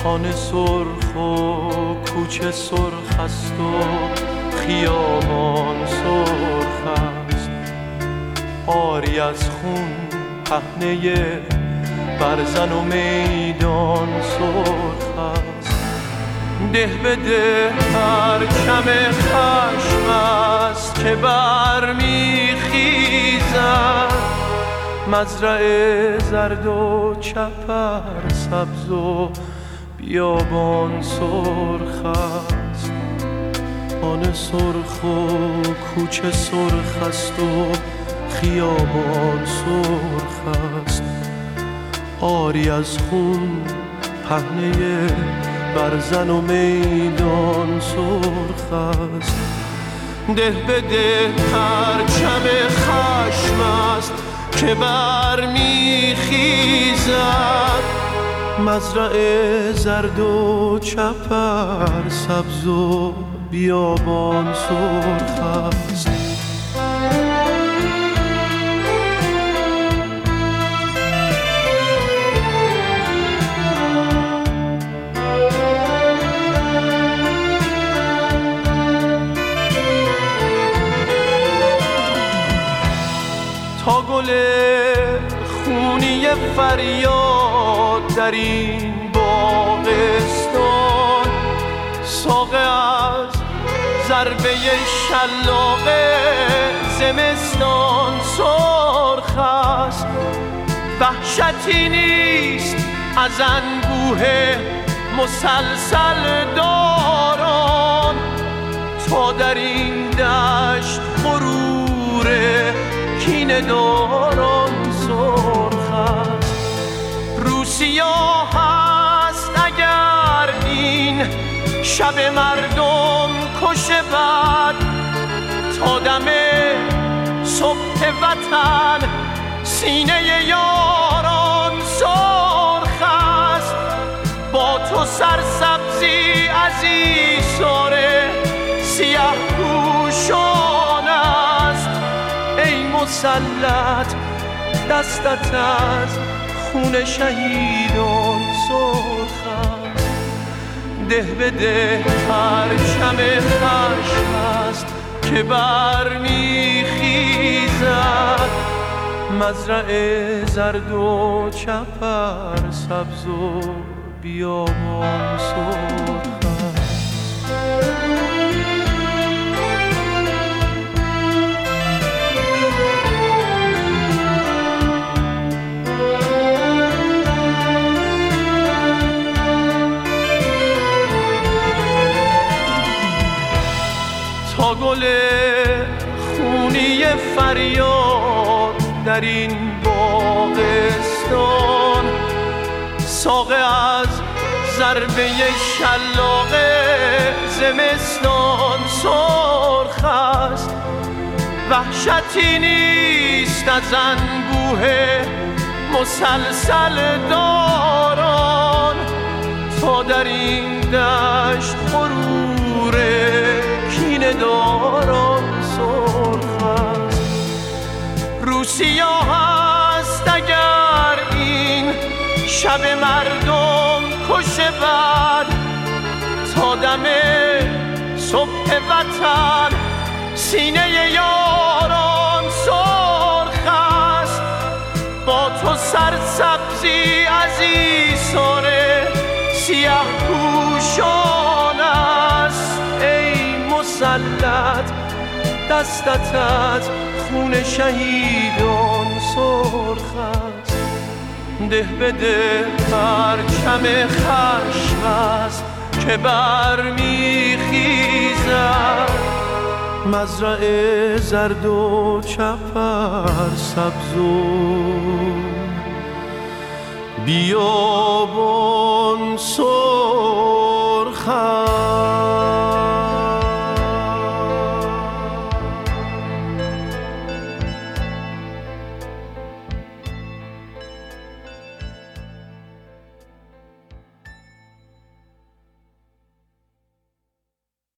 خانه سرخ و کوچه سرخ است و خیابان سرخ است، آری از خون پهنه برزن و میدان سرخ است. ده به ده پرچم خشم است که برمیخیزد، مزرعه زرد و چپر سبز و بیابان سرخ است، خانه سرخ و کوچه سرخ است و خیابان سرخ است، آری از خون پهنه برزن و میدان سرخ است. ده به ده پرچم خشم است که برمیخیزد، مزرعه زرد و چپر سبز و بیابان سرخ است. تا گل خونی فریاد در این باغستان، ساقه از ضربه شلاق زمستان سرخ است، وحشتی نیست از انبوه مسلسل داران، تا در این دشت غرور کینه داران سرخ است. روسیا هست اگر این شب مردم کشه بد، تا دم صبح وطن سینه یاران سرخ است. با تو سرسبزی عزیزار سیه پوشان است، ای مسلط دستت از خون شهیدان سرخ است. ده به ده پرچم خشم است که برمیخیزد، مزرعه زرد و چپر سبز و بیابان سرخ است. تا گل خونی فریاد در این باغستان، ساقه از ضربه شلاق زمستان سرخ است، وحشتی نیست از انبوه مسلسل داران، تا در این دشت غرور کینه داران سرخ است. روسیا هست اگر این شب مردم کشه بد، تا دم صبح وطن سینه یاران سرخ است. با تو سرسبزی عزیزان سیه پوشان است، ای مسلط دستت از خون شهیدان سرخ است. ده به ده پرچم خشم است که برمیخیزد، مزرعه زرد و چپر سبز و بیابان سرخ است.